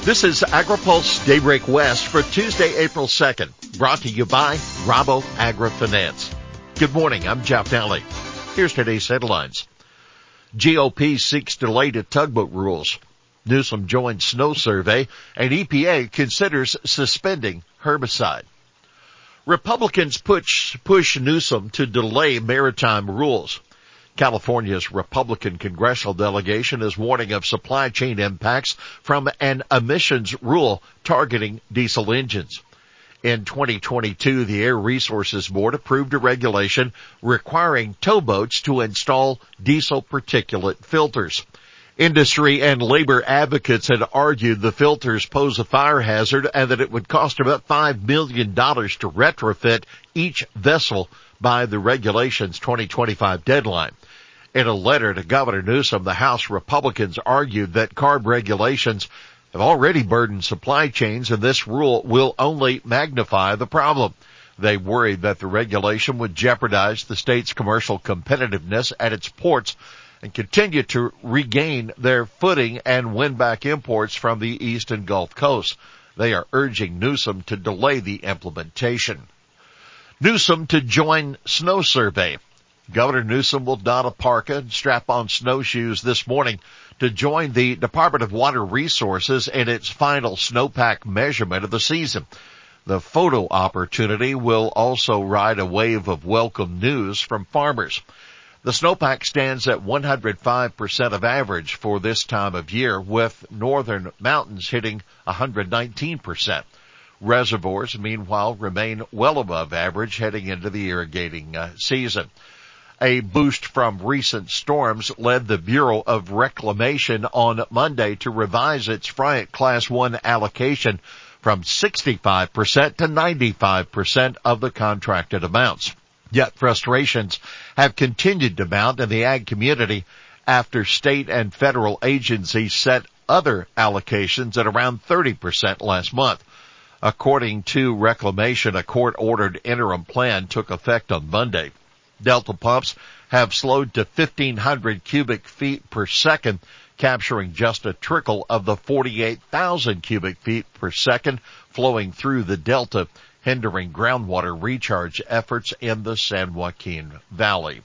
This is AgriPulse Daybreak West for Tuesday, April 2nd, brought to you by Rabo AgriFinance. Good morning, I'm Jeff Daly. Here's today's headlines. GOP seeks delay to tugboat rules. Newsom joins snow survey, and EPA considers suspending herbicide. Republicans push Newsom to delay maritime rules. California's Republican congressional delegation is warning of supply chain impacts from an emissions rule targeting diesel engines. In 2022, the Air Resources Board approved a regulation requiring towboats to install diesel particulate filters. Industry and labor advocates had argued the filters pose a fire hazard and that it would cost about $5 million to retrofit each vessel by the regulation's 2025 deadline. In a letter to Governor Newsom, the House Republicans argued that CARB regulations have already burdened supply chains and this rule will only magnify the problem. They worried that the regulation would jeopardize the state's commercial competitiveness at its ports and continue to regain their footing and win back imports from the East and Gulf Coast. They are urging Newsom to delay the implementation. Newsom to join snow survey. Governor Newsom will don a parka and strap on snowshoes this morning to join the Department of Water Resources in its final snowpack measurement of the season. The photo opportunity will also ride a wave of welcome news from farmers. The snowpack stands at 105% of average for this time of year, with northern mountains hitting 119%. Reservoirs, meanwhile, remain well above average heading into the irrigating season. A boost from recent storms led the Bureau of Reclamation on Monday to revise its Friant Class 1 allocation from 65% to 95% of the contracted amounts. Yet frustrations have continued to mount in the ag community after state and federal agencies set other allocations at around 30% last month. According to Reclamation, a court-ordered interim plan took effect on Monday. Delta pumps have slowed to 1,500 cubic feet per second, capturing just a trickle of the 48,000 cubic feet per second flowing through the Delta, hindering groundwater recharge efforts in the San Joaquin Valley.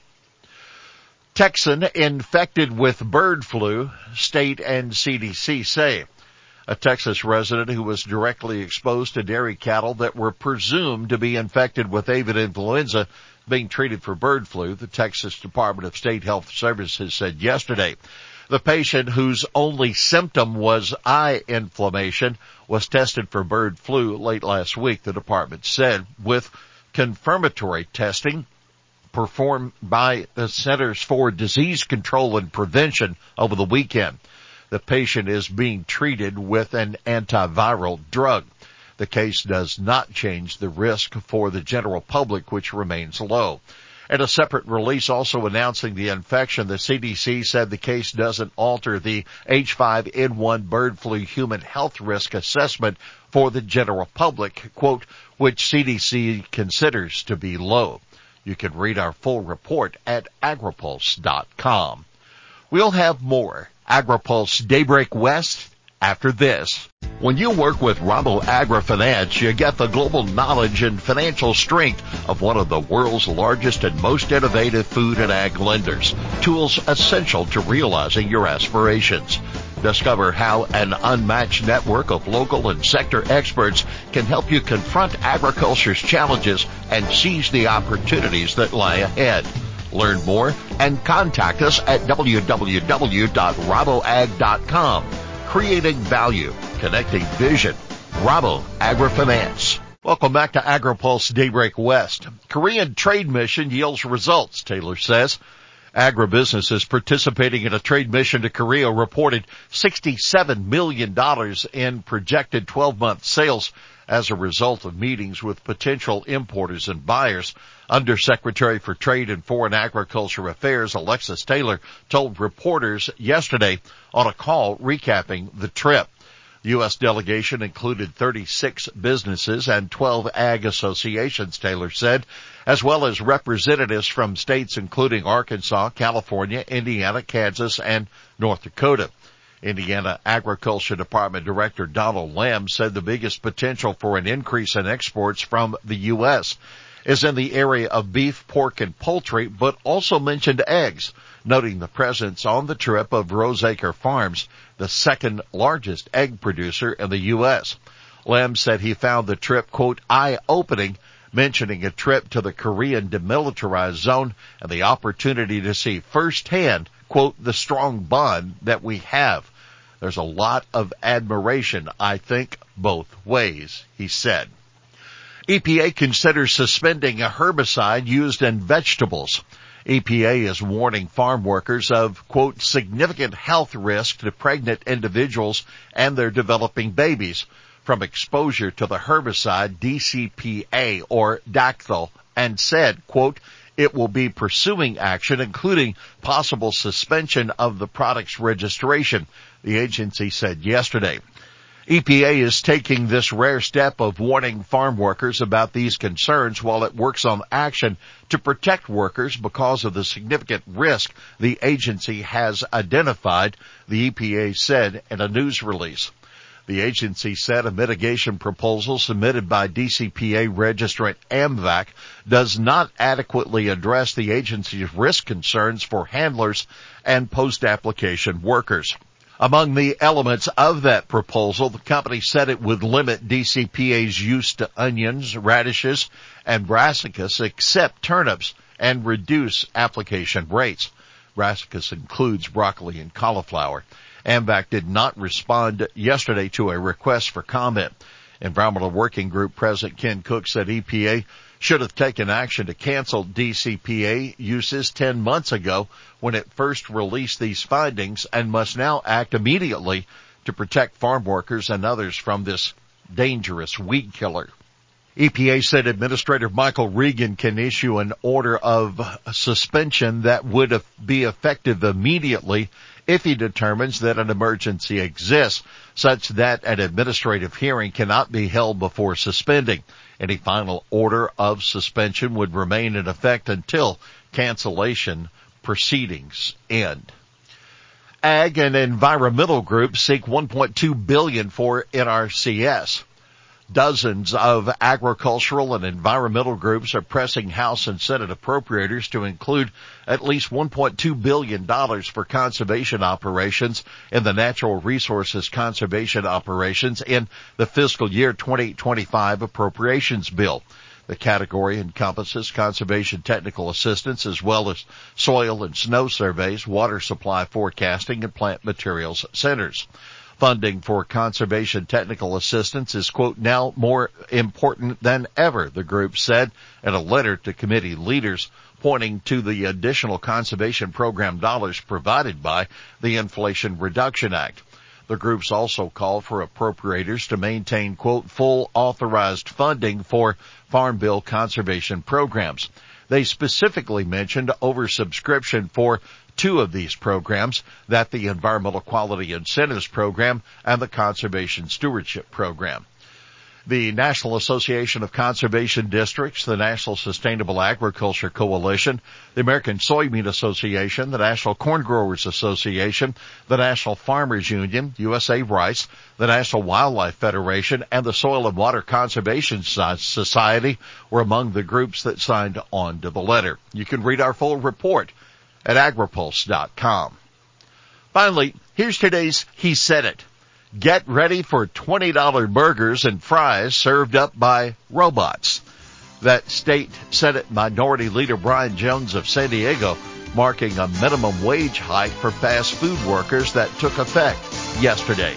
Texan infected with bird flu, state and CDC say. A Texas resident who was directly exposed to dairy cattle that were presumed to be infected with avian influenza being treated for bird flu, the Texas Department of State Health Services said yesterday. The patient, whose only symptom was eye inflammation, was tested for bird flu late last week, the department said, with confirmatory testing performed by the Centers for Disease Control and Prevention over the weekend. The patient is being treated with an antiviral drug. The case does not change the risk for the general public, which remains low. In a separate release also announcing the infection, the CDC said the case doesn't alter the H5N1 bird flu human health risk assessment for the general public, quote, which CDC considers to be low. You can read our full report at agripulse.com. We'll have more AgriPulse Daybreak West after this. When you work with Rabo AgriFinance, you get the global knowledge and financial strength of one of the world's largest and most innovative food and ag lenders. Tools essential to realizing your aspirations. Discover how an unmatched network of local and sector experts can help you confront agriculture's challenges and seize the opportunities that lie ahead. Learn more and contact us at www.raboag.com. Creating value, connecting vision. Rabo AgriFinance. Welcome back to AgriPulse Daybreak West. Korean trade mission yields results, Taylor says. Agribusinesses participating in a trade mission to Korea reported $67 million in projected 12-month sales as a result of meetings with potential importers and buyers. Undersecretary for Trade and Foreign Agriculture Affairs Alexis Taylor told reporters yesterday on a call recapping the trip. The U.S. delegation included 36 businesses and 12 ag associations, Taylor said, as well as representatives from states including Arkansas, California, Indiana, Kansas, and North Dakota. Indiana Agriculture Department Director Donald Lamb said the biggest potential for an increase in exports from the U.S. is in the area of beef, pork, and poultry, but also mentioned eggs, noting the presence on the trip of Roseacre Farms, the second largest egg producer in the U.S. Lamb said he found the trip, quote, eye-opening, mentioning a trip to the Korean demilitarized zone and the opportunity to see firsthand, quote, the strong bond that we have. There's a lot of admiration, I think, both ways, he said. EPA considers suspending a herbicide used in vegetables. EPA is warning farm workers of, quote, significant health risk to pregnant individuals and their developing babies from exposure to the herbicide DCPA or Dacthal, and said, quote, it will be pursuing action, including possible suspension of the product's registration, the agency said yesterday. EPA is taking this rare step of warning farm workers about these concerns while it works on action to protect workers because of the significant risk the agency has identified, the EPA said in a news release. The agency said a mitigation proposal submitted by DCPA registrant AMVAC does not adequately address the agency's risk concerns for handlers and post-application workers. Among the elements of that proposal, the company said it would limit DCPA's use to onions, radishes, and brassicas except turnips and reduce application rates. Brassicas includes broccoli and cauliflower. AMVAC did not respond yesterday to a request for comment. Environmental Working Group President Ken Cook said EPA should have taken action to cancel DCPA uses 10 months ago when it first released these findings and must now act immediately to protect farm workers and others from this dangerous weed killer. EPA said Administrator Michael Regan can issue an order of suspension that would be effective immediately if he determines that an emergency exists, such that an administrative hearing cannot be held before suspending. Any final order of suspension would remain in effect until cancellation proceedings end. Ag and environmental groups seek $1.2 billion for NRCS. Dozens of agricultural and environmental groups are pressing House and Senate appropriators to include at least $1.2 billion for conservation operations in the Natural Resources Conservation Operations in the fiscal year 2025 appropriations bill. The category encompasses conservation technical assistance as well as soil and snow surveys, water supply forecasting, and plant materials centers. Funding for conservation technical assistance is, quote, now more important than ever, the group said in a letter to committee leaders, pointing to the additional conservation program dollars provided by the Inflation Reduction Act. The groups also call for appropriators to maintain, quote, full authorized funding for Farm Bill conservation programs. They specifically mentioned oversubscription for two of these programs, that the Environmental Quality Incentives Program and the Conservation Stewardship Program. The National Association of Conservation Districts, the National Sustainable Agriculture Coalition, the American Soybean Association, the National Corn Growers Association, the National Farmers Union, USA Rice, the National Wildlife Federation, and the Soil and Water Conservation Society were among the groups that signed on to the letter. You can read our full report at agripulse.com. Finally, here's today's He Said It. Get ready for $20 burgers and fries served up by robots. That state Senate Minority Leader Brian Jones of San Diego marking a minimum wage hike for fast food workers that took effect yesterday.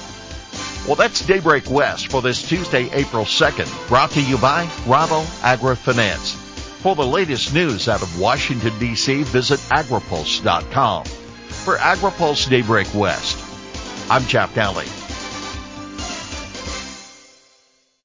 Well, that's Daybreak West for this Tuesday, April 2nd, brought to you by Rabo AgriFinance. For the latest news out of Washington, D.C., visit agripulse.com. For AgriPulse Daybreak West, I'm Chap Daly.